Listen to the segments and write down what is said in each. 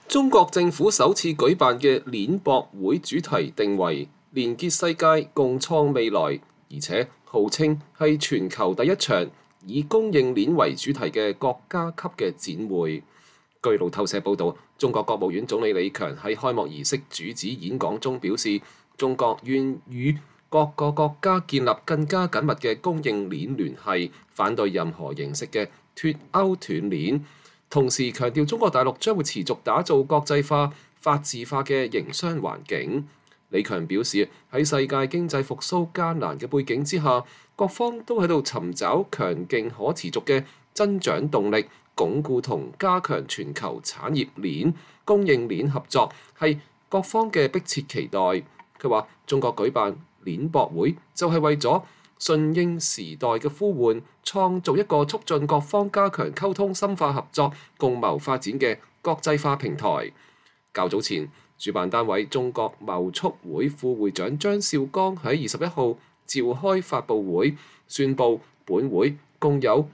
中國政府首次舉辦嘅鏈博會主題定為連結世界，共創未來，而且號稱係全球第一場以供應鏈為主題嘅國家級嘅展會。據路透社報導，中國國務院總理李強喺開幕儀式主旨演講中表示，中國願與各個國家建立更加緊密嘅供應鏈聯繫，反對任何形式嘅脫鈎斷鏈。同時強調，中國大陸將會持續打造國際化、法治化嘅營商環境。李強表示，喺世界經濟復甦艱難嘅背景之下，各方都喺度尋找強勁可持續嘅增長動力，鞏固同加強全球產業鏈、供應鏈合作係各方嘅迫切期待。佢話：中國舉辦鏈博會就係為咗順應時代嘅呼喚，創造一個促進各方加強溝通、深化合作、共謀發展嘅國際化平台。較早前，主辦單位中國貿促會副會長張少剛喺21號召開發佈會，宣布本會共有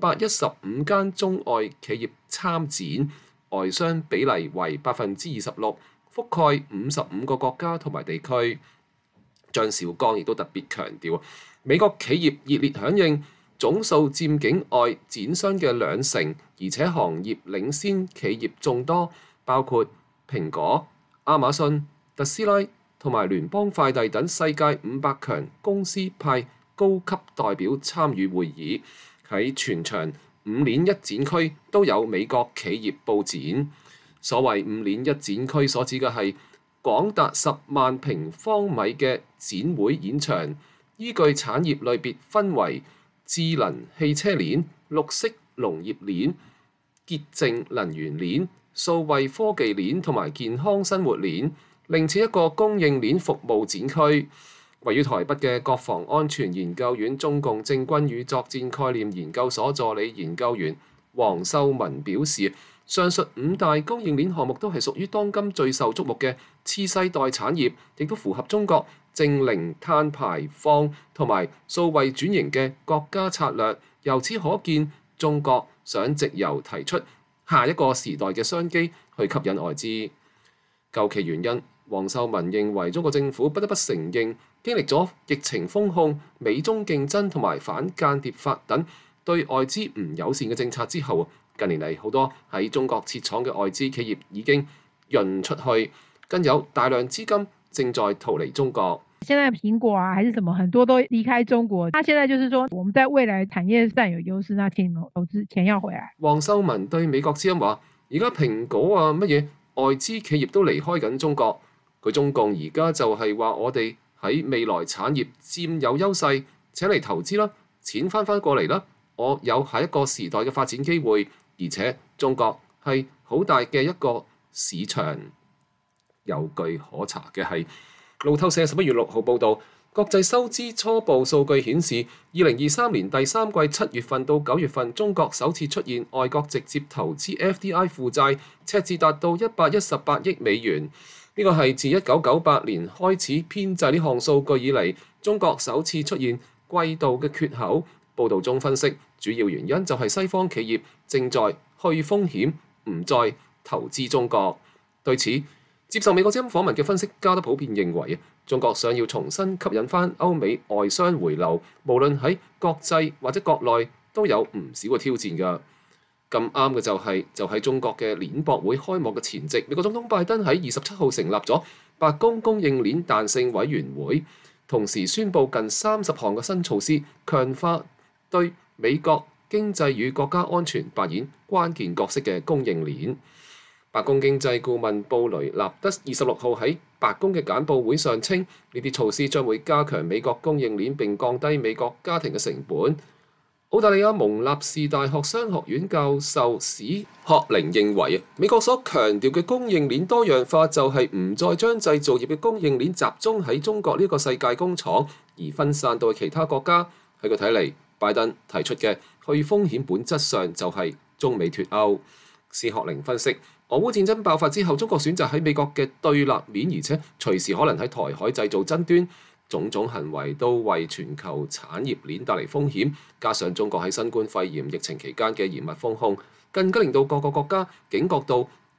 515間中外企業參展，外商比例為26%，覆蓋55個國家同埋地區。張少剛亦都特別強調，美國企業熱烈響應，總數佔境外展商嘅20%，而且行業領先企業眾多，包括蘋果、亞馬遜、特斯拉同埋聯邦快遞等世界500強公司派高級代表參與會議。喺全場5鏈一展區都有美國企業佈展。所謂5鏈一展區所指嘅係廣達10萬平方米嘅展會演場，依據產業類別分為智能汽車鏈、綠色農業鏈、潔淨能源鏈、數位科技鏈同埋健康生活鏈，另設一個供應鏈服務展區。位於台北嘅國防安全研究院中共政軍與作戰概念研究所助理研究員黃秀文表示，上述5大供應鏈項目都係屬於當今最受矚目嘅次世代產業，亦都符合中國淨零碳排放同埋數位轉型嘅國家策略。由此可見，中國想藉由提出下一個時代嘅商機去吸引外資。究其原因，黃秀文認為中國政府不得不承認，經歷咗疫情封控、美中競爭同埋反間諜法等對外資唔友善嘅政策之後，近年嚟好多喺中國設廠嘅外資企業已經潤出去，更有大量資金正在逃離中國。 現在蘋果啊，還是什麼，很多都離開中國。他現在就是說，我們在未來產業佔有優勢，那請你們投資錢要回來。 黃秀文對美國之音話：而家蘋果啊乜嘢外資企業都離開緊中國，佢中共而家就係話我哋喺未來產業佔有優勢，請嚟投資啦，錢翻過嚟啦，我有下一個時代嘅發展機會，而且中國係好大嘅一個市場。有據可查嘅係路透社11月6號報導，國際收支初步數據顯示，2023年第三季7月份到9月份，中國首次出現外國直接投資 FDI 負債赤字達到118億美元。呢個係自1998年開始編製呢項數據以嚟，中國首次出現季度嘅缺口。報導中分析，主要原因就係西方企業正在去風險，唔再投資中國。對此，接受美國之音訪問嘅分析家都普遍認為，中國想要重新吸引翻歐美外商回流，無論喺國際或者國內都有唔少嘅挑戰㗎。咁啱嘅就喺中國嘅鏈博會開幕嘅前夕，美國總統拜登喺27號成立咗白宮供應鏈彈性委員會，同時宣布近30項嘅新措施，強化對美國經濟與國家安全扮演關鍵角色嘅供應鏈。白宮經濟顧問布雷納德26號喺白宮嘅簡報會上稱，呢啲措施將會加強美國供應鏈並降低美國家庭嘅成本。澳大利亞蒙納士大學商學院教授史學寧認為，美國所強調嘅供應鏈多樣化就係唔再將製造業嘅供應鏈集中喺中國呢個世界工廠，而分散到其他國家。喺佢睇嚟，拜登提出嘅去風險本質上就係中美脫鈎。史學寧分析，俄烏戰爭爆發之後，中國選擇喺美國嘅對立面，而且隨時可能喺台海製造爭端，種種行為都為全球產業鏈帶嚟風險。加上中國喺新冠肺炎疫情期間嘅嚴密封控，更加令到各個國家警覺到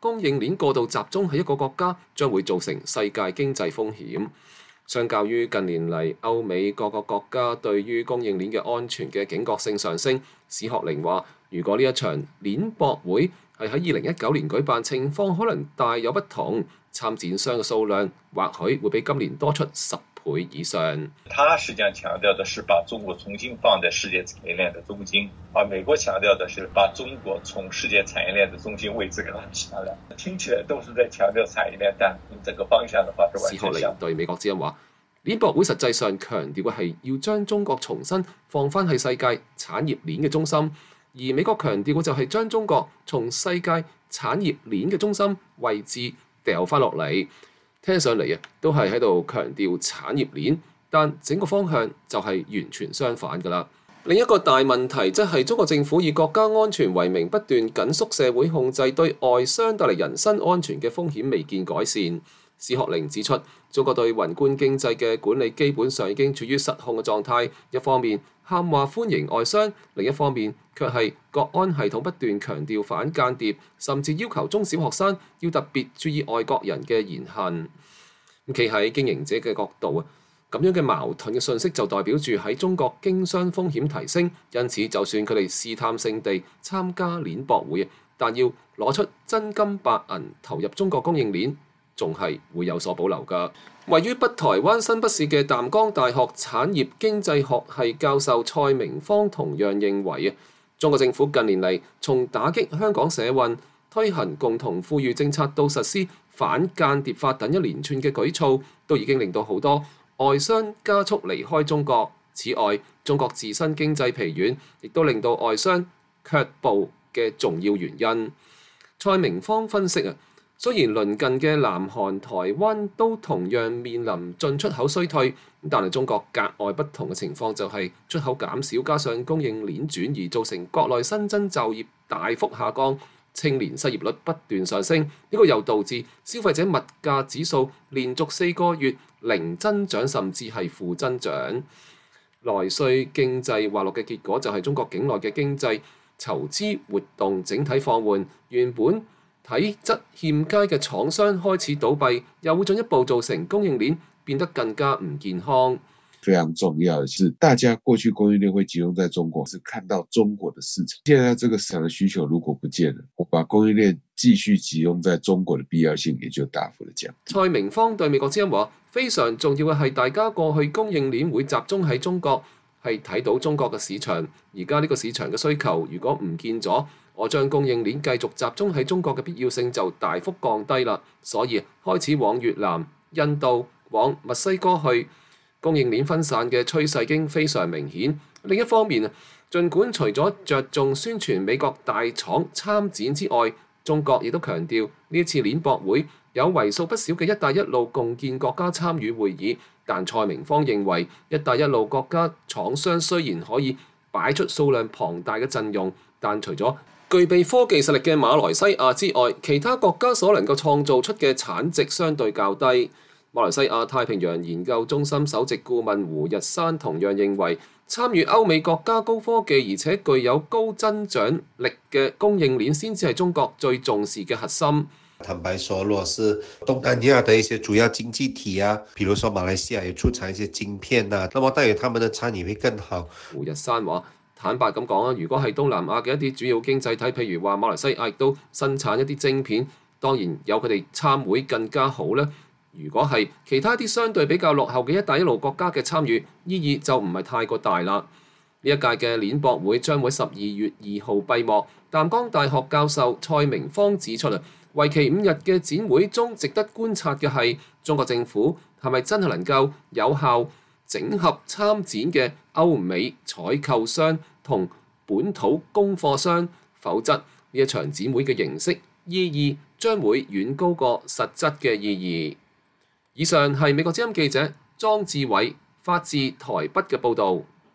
供應鏈過度集中喺一個國家，將會造成世界經濟風險。相較於近年嚟歐美各個國家對於供應鏈嘅安全嘅警覺性上升，史學寧話：如果呢一場鏈博會係喺2019年舉辦，情況可能大有不同，參展商嘅數量或許會比今年多出10倍以上。 他實際上強調的是把中國重新放在世界產業鏈的中心，而美國強調的是把中國從世界產業鏈的中心位置給它下來。聽起來都是在強調產業鏈，但整個方向的話是完全相反。 史學寧對美國之音話：鏈博會實際上強調嘅係要將中國重新放返喺世界產業鏈嘅中心，而美國強調嘅就係將中國從世界產業鏈嘅中心位置掉返落嚟。聽上嚟都係喺度強調產業鏈，但整個方向就係完全相反㗎啦。另一個大問題即係中國政府以國家安全為名，不斷緊縮社會控制，對外商帶嚟人身安全嘅風險未見改善。史學寧指出，中國對宏觀經濟嘅管理基本上已經處於失控嘅狀態。一方面喊話歡迎外商，另一方面卻係國安系統不斷強調反間諜，甚至要求中小學生要特別注意外國人嘅言行。企喺經營者嘅角度咁樣嘅矛盾嘅信息就代表住喺中國經商風險提升，因此就算佢哋試探性地參加鏈博會，但要攞出真金白銀投入中國供應鏈，仲係會有所保留㗎。位於北台灣新北市嘅淡江大學產業經濟學系教授蔡明芳同樣認為中國政府近年嚟從打擊香港社運、推行共同富裕政策到實施反間諜法等一連串嘅舉措，都已經令到好多外商加速離開中國。此外，中國自身經濟疲軟，亦都令到外商卻步嘅重要原因。蔡明芳分析雖然鄰近嘅南韓、台灣都同樣面臨進出口衰退，但係中國格外不同嘅情況就係出口減少，加上供應鏈轉移，造成國內新增就業大幅下降，青年失業率不斷上升。呢個又導致消費者物價指數連續4個月零增長，甚至係負增長。內需經濟滑落嘅結果就係中國境內嘅經濟籌資活動整體放緩，原本體質欠佳嘅廠商開始倒閉，又會進一步造成供應鏈變得更加唔健康。 非常重要的是，大家過去供應鏈會集中在中國，是看到中國的市場。現在這個市場的需求如果不見了，我把供應鏈繼續集中在中國的必要性也就大幅的降低。 蔡明芳對美國之音話：非常重要嘅係大家過去供應鏈會集中喺中國，係睇到中國嘅市場。而家呢個市場嘅需求如果唔見咗，我將供應鏈繼續集中喺中國嘅必要性就大幅降低啦。所以開始往越南、印度、往墨西哥去。供應鏈分散嘅趨勢已經非常明顯。另一方面儘管除咗着重宣傳美國大廠參展之外，中國亦都強調呢一次鏈博會有為數不少嘅一帶一路共建國家參與會議。但蔡明芳認為，一帶一路國家廠商雖然可以擺出數量龐大嘅陣容，但除咗具備科技實力嘅馬來西亞之外，其他國家所能夠創造出嘅產值相對較低。馬來西亞太平洋研究中心首席顧問胡日山同樣認為，參與歐美國家高科技而且具有高增長力嘅供應鏈先至係中國最重視嘅核心。 坦白說，如果是東南亞的一些主要經濟體啊，譬如說馬來西亞也出產一些晶片啊，那麼當然他們的產業會更好。 胡日山話：坦白咁講如果係東南亞嘅一啲主要經濟體，譬如話馬來西亞亦都生產一啲晶片，當然有佢哋參會更加好啦。如果係其他啲相對比較落後嘅一帶一路國家嘅參與，意義就唔係太過大啦。呢一屆嘅鏈博會將會12月2號閉幕。淡江大學教授蔡明芳指出為期5日嘅展會中，值得觀察嘅係中國政府係咪真係能夠有效整合參展嘅歐美採購商同本土供貨商，否則呢一場展會嘅形式意義將會遠高過實質嘅意義。以上係美國之音記者莊志偉發自台北嘅報導。